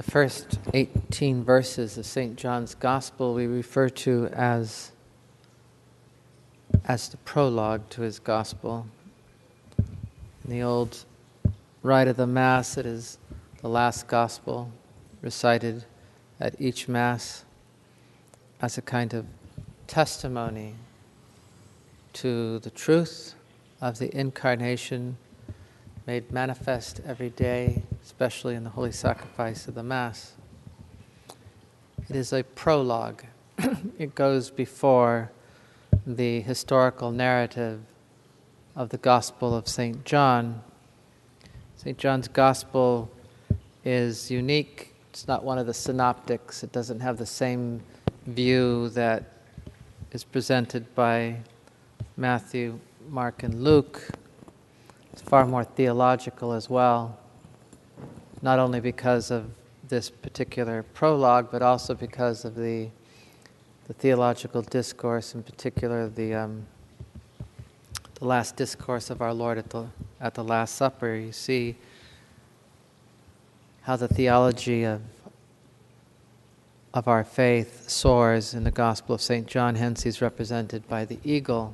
first 18 verses of St. John's Gospel we refer to as the prologue to his Gospel. In the old rite of the Mass, it is the last Gospel recited at each Mass as a kind of testimony to the truth of the Incarnation made manifest every day, especially in the Holy Sacrifice of the Mass. It is a prologue. It goes before the historical narrative of the Gospel of St. John. St. John's Gospel is unique. It's not one of the synoptics. It doesn't have the same view that is presented by Matthew, Mark, and Luke. It's far more theological as well, not only because of this particular prologue, but also because of the theological discourse, in particular the last discourse of our Lord at the Last Supper. You see how the theology of our faith soars in the Gospel of St. John. Hence he's represented by the eagle.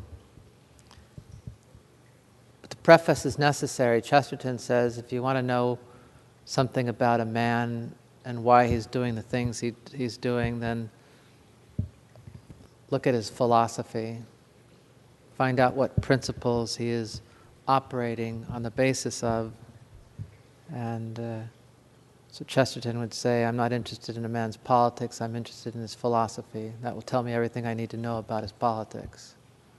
But the preface is necessary. Chesterton says if you want to know something about a man and why he's doing the things he's doing, then look at his philosophy. Find out what principles he is operating on the basis of. And so Chesterton would say, I'm not interested in a man's politics, I'm interested in his philosophy. That will tell me everything I need to know about his politics.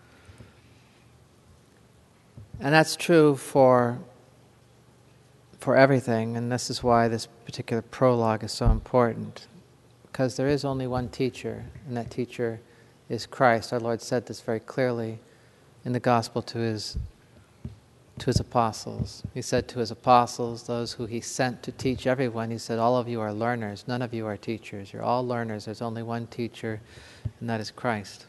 And that's true for everything, and this is why this particular prologue is so important. Because there is only one teacher, and that teacher is Christ. Our Lord said this very clearly in the Gospel to his apostles. He said to his apostles, those who he sent to teach everyone, he said, all of you are learners, none of you are teachers. You're all learners. There's only one teacher, and that is Christ.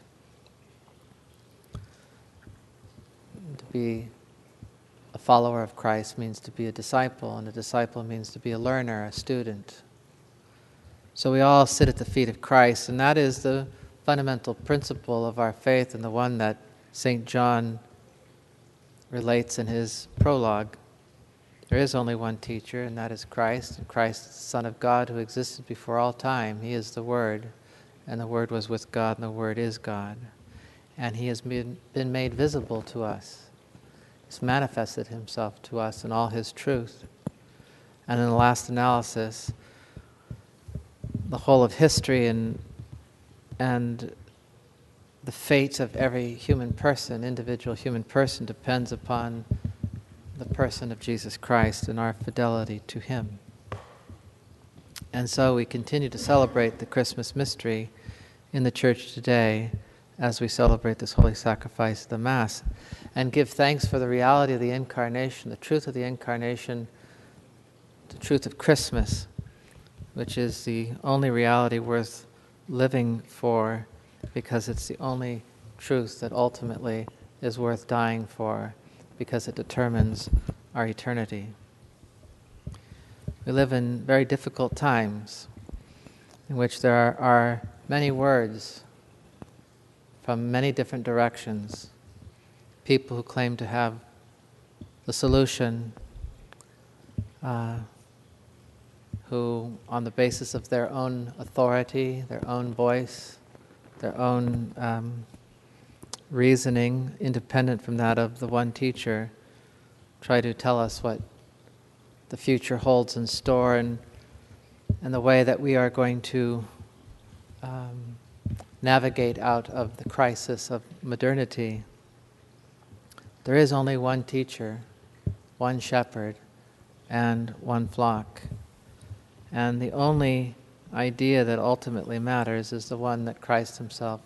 To be a follower of Christ means to be a disciple, and a disciple means to be a learner, a student. So we all sit at the feet of Christ, and that is the fundamental principle of our faith, and the one that St. John relates in his prologue. There is only one teacher, and that is Christ, and Christ is the Son of God who existed before all time. He is the Word, and the Word was with God, and the Word is God. And he has been made visible to us. He's manifested himself to us in all his truth. And in the last analysis, the whole of history and the fate of every human person, individual human person, depends upon the person of Jesus Christ and our fidelity to him. And so we continue to celebrate the Christmas mystery in the church today as we celebrate this holy sacrifice of the Mass, and give thanks for the reality of the Incarnation, the truth of the Incarnation, the truth of Christmas, which is the only reality worth living for, because it's the only truth that ultimately is worth dying for, because it determines our eternity. We live in very difficult times in which there are many words from many different directions, people who claim to have the solution, who, on the basis of their own authority, their own voice, their own reasoning, independent from that of the one teacher, try to tell us what the future holds in store and the way that we are going to navigate out of the crisis of modernity. There is only one teacher, one shepherd, and one flock. And the only idea that ultimately matters is the one that Christ himself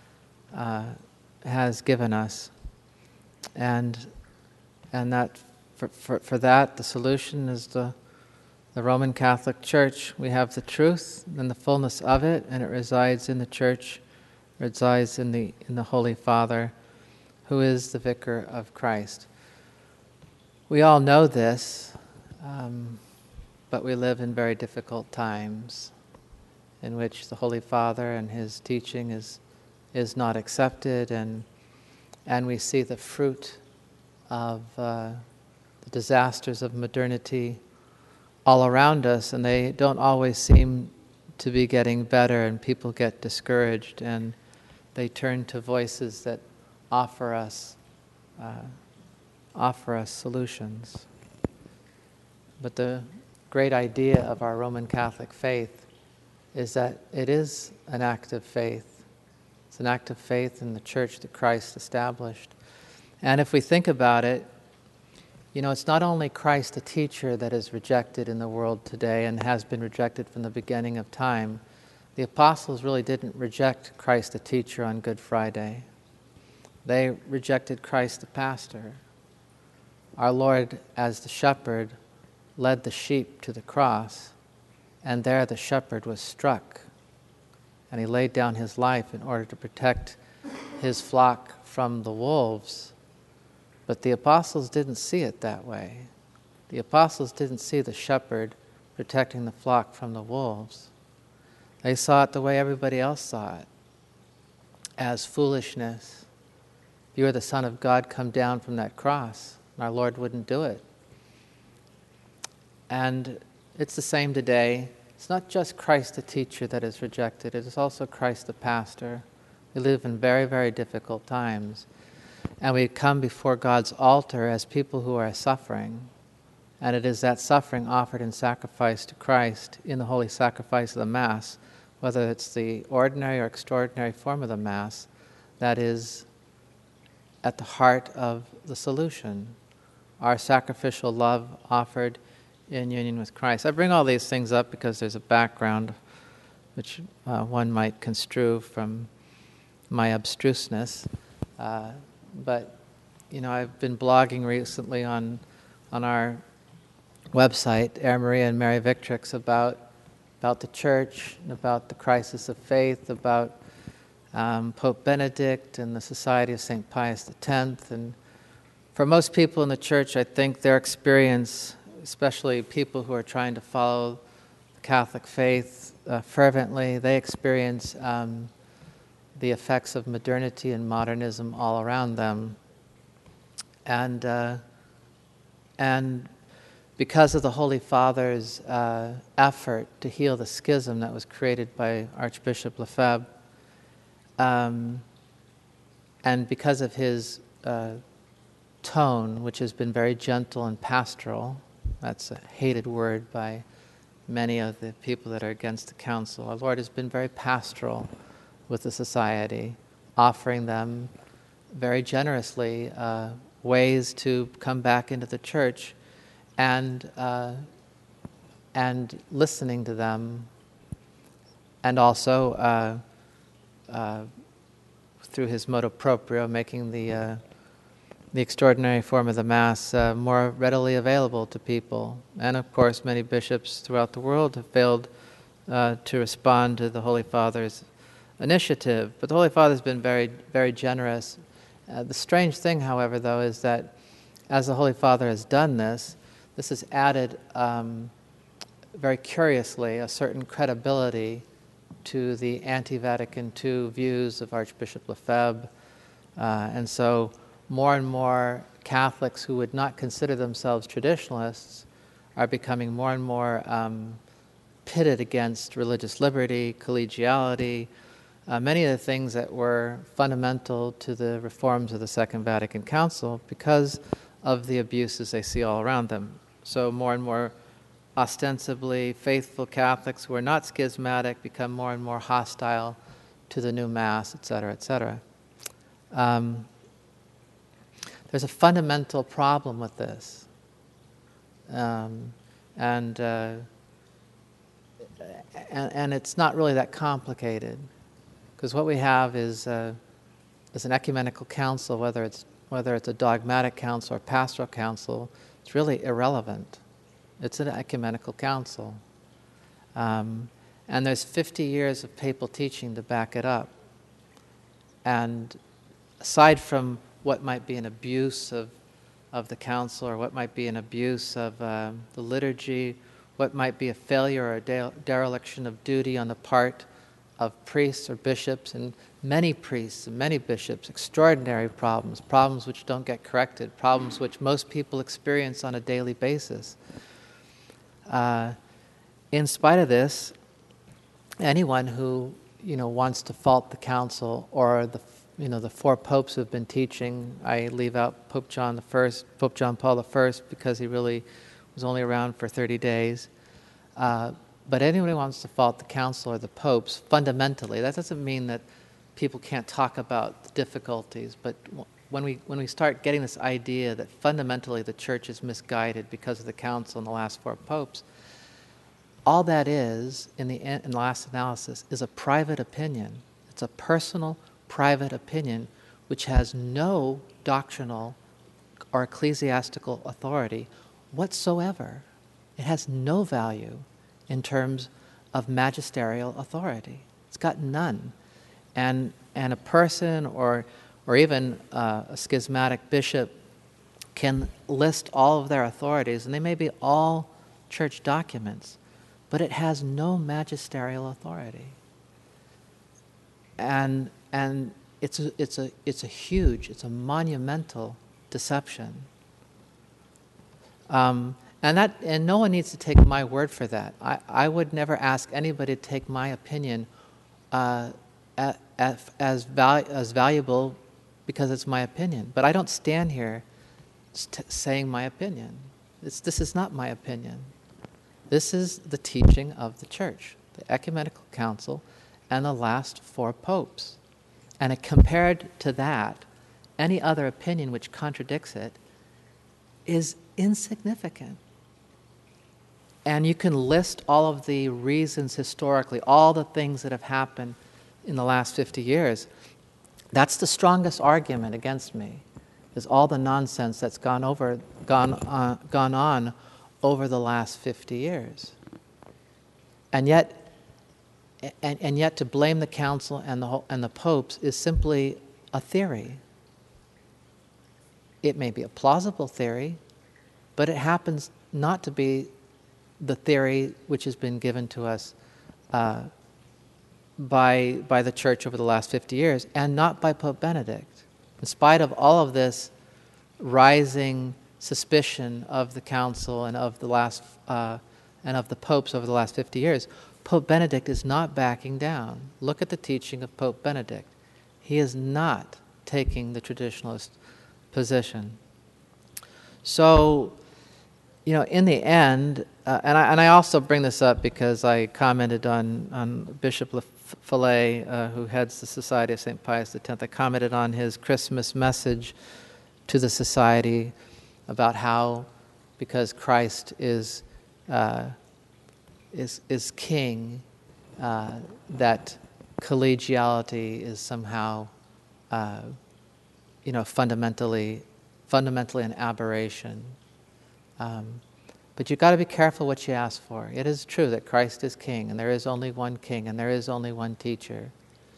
has given us. And that for that, the solution is the Roman Catholic Church. We have the truth and the fullness of it, and it resides in the Church, resides in the Holy Father, who is the Vicar of Christ. We all know this. but we live in very difficult times in which the Holy Father and his teaching is not accepted, and we see the fruit of the disasters of modernity all around us, and they don't always seem to be getting better, and people get discouraged, and they turn to voices that offer us solutions. But the great idea of our Roman Catholic faith is that it is an act of faith. It's an act of faith in the church that Christ established. And if we think about it, it's not only Christ the teacher that is rejected in the world today and has been rejected from the beginning of time. The apostles really didn't reject Christ the teacher on Good Friday. They rejected Christ the pastor. Our Lord, as the shepherd, led the sheep to the cross, and there the shepherd was struck, and he laid down his life in order to protect his flock from the wolves. But the apostles didn't see it that way. The apostles didn't see the shepherd protecting the flock from the wolves. They saw it the way everybody else saw it, as foolishness. If you were the Son of God, come down from that cross. And our Lord wouldn't do it. And it's the same today. It's not just Christ the teacher that is rejected. It is also Christ the pastor. We live in very, very difficult times. And we come before God's altar as people who are suffering. And it is that suffering offered in sacrifice to Christ in the holy sacrifice of the Mass, whether it's the ordinary or extraordinary form of the Mass, that is at the heart of the solution. Our sacrificial love offered in union with Christ. I bring all these things up because there's a background which one might construe from my abstruseness. But I've been blogging recently on our website, Air Maria and Mary Victrix, about the Church, and about the crisis of faith, about Pope Benedict and the Society of St. Pius X. And for most people in the Church, I think their experience, especially people who are trying to follow the Catholic faith fervently, they experience the effects of modernity and modernism all around them. And because of the Holy Father's effort to heal the schism that was created by Archbishop Lefebvre, and because of his tone, which has been very gentle and pastoral, that's a hated word by many of the people that are against the Council. Our Lord has been very pastoral with the society, offering them very generously ways to come back into the Church, and listening to them, and also through his motu proprio, making the extraordinary form of the Mass more readily available to people. And of course, many bishops throughout the world have failed to respond to the Holy Father's initiative. But the Holy Father has been very, very generous. The strange thing, however, though, is that as the Holy Father has done this, this has added, very curiously, a certain credibility to the anti-Vatican II views of Archbishop Lefebvre. And so more and more Catholics who would not consider themselves traditionalists are becoming more and more pitted against religious liberty, collegiality, many of the things that were fundamental to the reforms of the Second Vatican Council because of the abuses they see all around them. So more and more ostensibly faithful Catholics who are not schismatic become more and more hostile to the new Mass, etc., etc. There's a fundamental problem with this. And it's not really that complicated, because what we have is an ecumenical council, whether it's a dogmatic council or pastoral council. It's really irrelevant. It's an ecumenical council. And there's 50 years of papal teaching to back it up. And aside from what might be an abuse of the council, or what might be an abuse of the liturgy, what might be a failure or a dereliction of duty on the part of priests or bishops, and many priests and many bishops, extraordinary problems, problems which don't get corrected, problems which most people experience on a daily basis. In spite of this, anyone who wants to fault the council or the four popes who have been teaching, I leave out Pope John Paul I, because he really was only around for 30 days. But anyone who wants to fault the council or the popes, fundamentally, that doesn't mean that people can't talk about the difficulties, but when we start getting this idea that fundamentally the church is misguided because of the council and the last four popes, all that is, in the last analysis, is a private opinion. It's a personal, private opinion which has no doctrinal or ecclesiastical authority whatsoever. It has no value in terms of magisterial authority. It's got none. And a person or even a schismatic bishop can list all of their authorities, and they may be all church documents, but it has no magisterial authority. And it's a monumental deception. And no one needs to take my word for that. I would never ask anybody to take my opinion as valuable because it's my opinion. But I don't stand here saying my opinion. This is not my opinion. This is the teaching of the Church, the Ecumenical Council, and the last four popes. And compared to that, any other opinion which contradicts it is insignificant. And you can list all of the reasons historically, all the things that have happened in the last 50 years. That's the strongest argument against me, is all the nonsense that's gone on over the last 50 years. And yet to blame the council and the popes is simply a theory. It may be a plausible theory, but it happens not to be the theory which has been given to us by the Church over the last 50 years, and not by Pope Benedict. In spite of all of this rising suspicion of the council and of the popes over the last 50 years, Pope Benedict is not backing down. Look at the teaching of Pope Benedict. He is not taking the traditionalist position. So, in the end, and I also bring this up because I commented on Bishop Le Follet, who heads the Society of St. Pius X. I commented on his Christmas message to the Society about how, because Christ is king, that collegiality is somehow, fundamentally an aberration. But you've got to be careful what you ask for. It is true that Christ is king, and there is only one king, and there is only one teacher.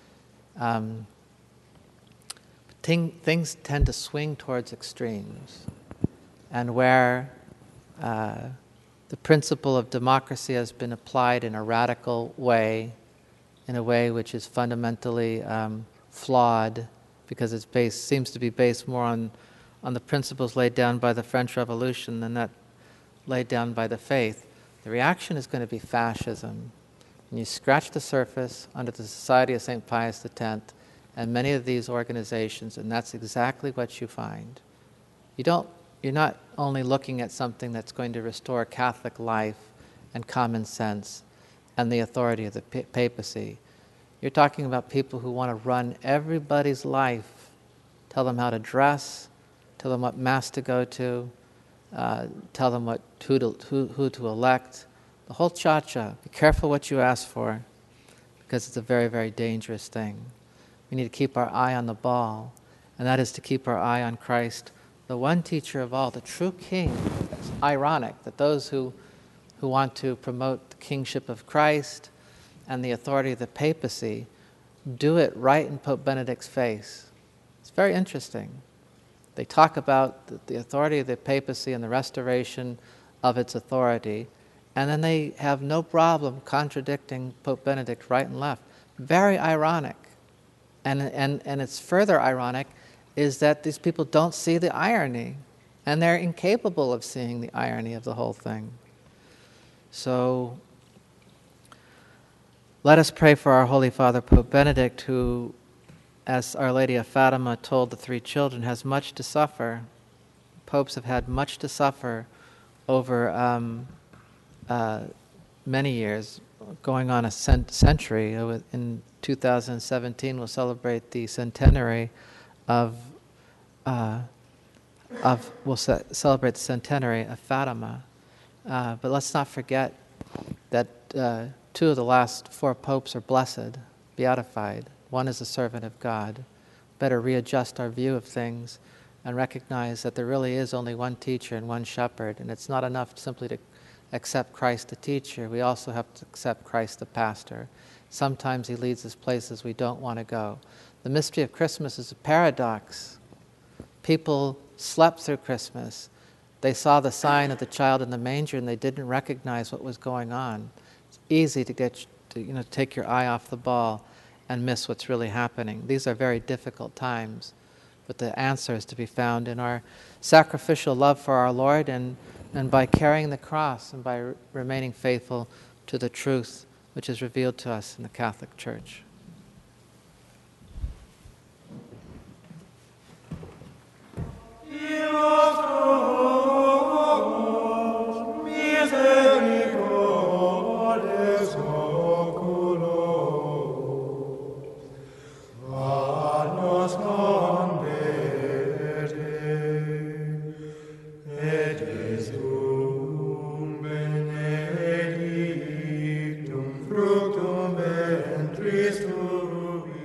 Things tend to swing towards extremes. And where the principle of democracy has been applied in a radical way, in a way which is fundamentally flawed, because it seems to be based more on the principles laid down by the French Revolution than that laid down by the faith, the reaction is going to be fascism. And you scratch the surface under the Society of St. Pius X and many of these organizations, and that's exactly what you find. You're not only looking at something that's going to restore Catholic life and common sense and the authority of the papacy. You're talking about people who want to run everybody's life, tell them how to dress, tell them what mass to go to, tell them who to elect, the whole cha-cha. Be careful what you ask for, because it's a very, very dangerous thing. We need to keep our eye on the ball, and that is to keep our eye on Christ, the one teacher of all, the true king. It's ironic that those who want to promote the kingship of Christ and the authority of the papacy do it right in Pope Benedict's face. It's very interesting. They talk about the authority of the papacy and the restoration of its authority, And then they have no problem contradicting Pope Benedict right and left. Very ironic. And it's further ironic is that these people don't see the irony, and they're incapable of seeing the irony of the whole thing. So let us pray for our Holy Father Pope Benedict, who, as Our Lady of Fatima told the three children, has much to suffer. Popes have had much to suffer over many years, going on a century. In 2017, we'll celebrate the centenary celebrate the centenary of Fatima. But let's not forget that 2 of the last 4 popes are blessed, beatified. One is a servant of God. Better readjust our view of things and recognize that there really is only one teacher and one shepherd, and it's not enough simply to accept Christ the teacher. We also have to accept Christ the pastor. Sometimes he leads us places we don't want to go. The mystery of Christmas is a paradox. People slept through Christmas. They saw the sign of the child in the manger and they didn't recognize what was going on. It's easy to take your eye off the ball and miss what's really happening. These are very difficult times, but the answer is to be found in our sacrificial love for our Lord and by carrying the cross and by remaining faithful to the truth which is revealed to us in the Catholic Church. Fructum ventris tui,